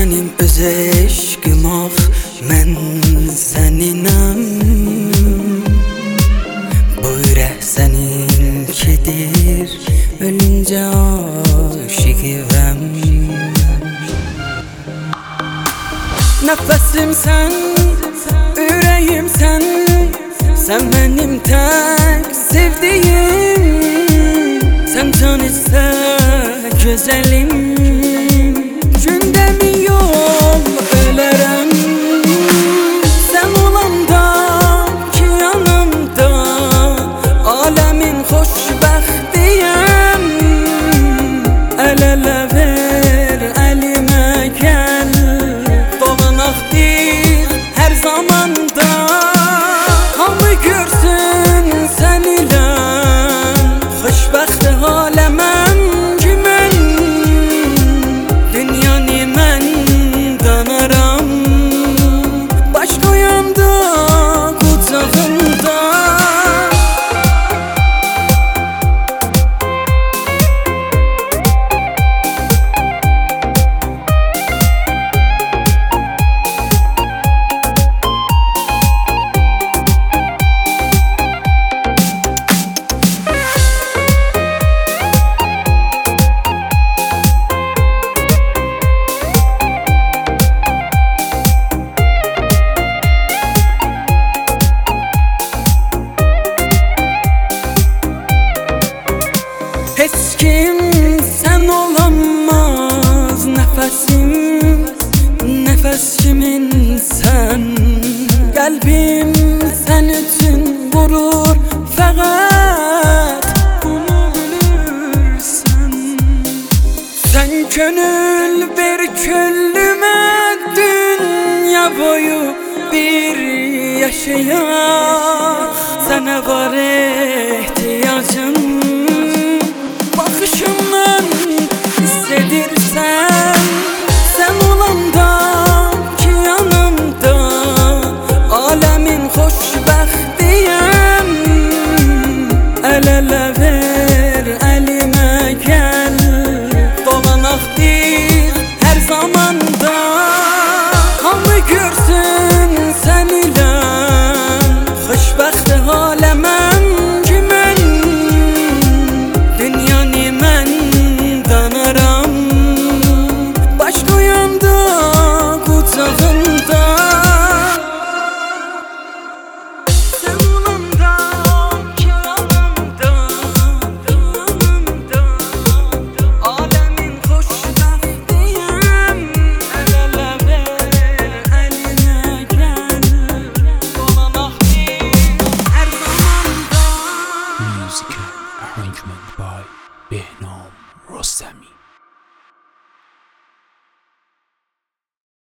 Mənim öz eşqim ah, mən səninəm. Bu ürək səninkidir, ölüncə aşiqivəm. Nəfəsim sən, ürəyim sən, sən mənim tək sevdiyim. Sən can istə gözəlim, gündəmi yol ölərəm. Sən olanda ki yanımda, aləmin xoşbəxtiyəm. Əl-ələ ver, əlimə gəl, dolanaq bir hər zamanda. Hamı görsün sən ilə xoşbəxt aləməm ki mən, dünyanı mən danaram, baş qoyanda qucağında. Heç kim sən olamaz, nəfəsim, nəfəs kimin sən. Qəlbim sən üçün vurur fəqət, bunu bilirsən. Sən könül ver küllümə, dünya boyu bir yaşayaq. Sənə var ehtiyacım,